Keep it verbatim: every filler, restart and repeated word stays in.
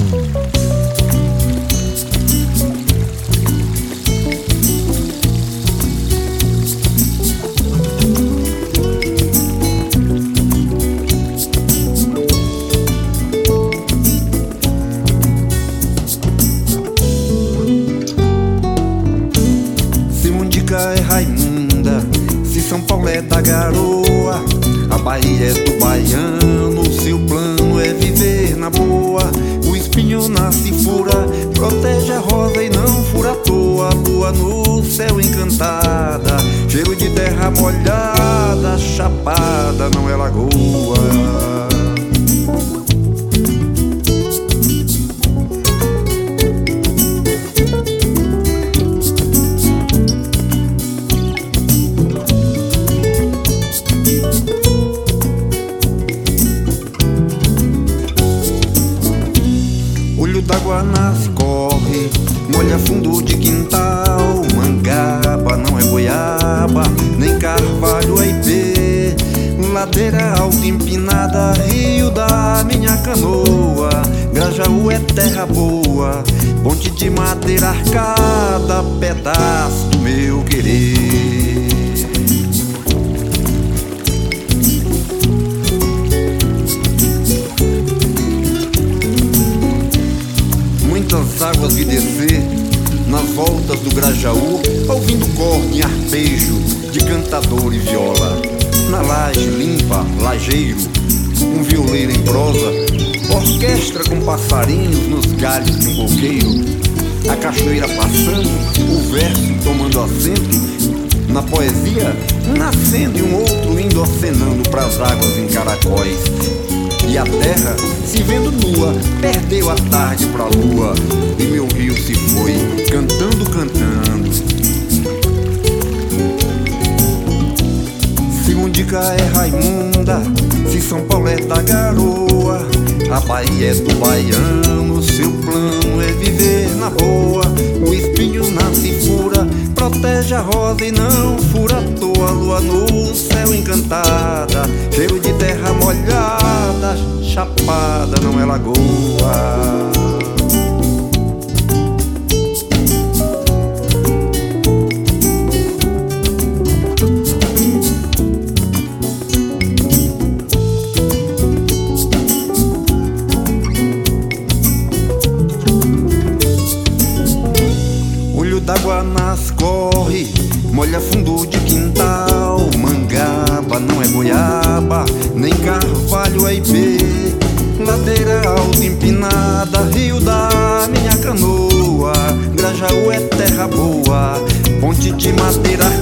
É Raimunda, se São Paulo é da garoa, a Bahia é do baiano. Seu plano é viver na boa, o espinho nasce e fura, protege a rosa e não fura à toa. Lua no céu encantada, cheiro de terra molhada, chapada não é lagoa. D'água nasce, corre, molha fundo de quintal. Mangaba não é goiaba, nem carvalho é ipê. Ladeira alta empinada, rio da minha canoa. Grajaú é terra boa, ponte de madeira arcada, pedaço do meu querer. Muitas águas vi descer nas voltas do Grajaú, ouvindo corno e arpejo de cantador e viola. Na laje limpa, lajeiro, um violeiro em prosa, orquestra com passarinhos nos galhos de um coqueiro. A cachoeira passando, o verso tomando assento, na poesia nascendo e um outro indo acenando pras águas em caracóis. E a terra, se vendo nua, perdeu a tarde pra lua, e meu rio se foi, cantando, cantando. Se Mundica é Raimunda, se São Paulo é da garoa, a Bahia é do baiano. Seu plano é viver na boa, o espinho nasce e fura, protege a rosa e não fura à toa. Lua no céu encantada, cheiro de terra molhada, chapada não é lagoa. D'água nasce, corre, molha fundo de quintal. Mangaba não é goiaba, nem carvalho é ipê. Ladeira alta empinada, rio da minha canoa. Grajaú é terra boa, ponte de madeira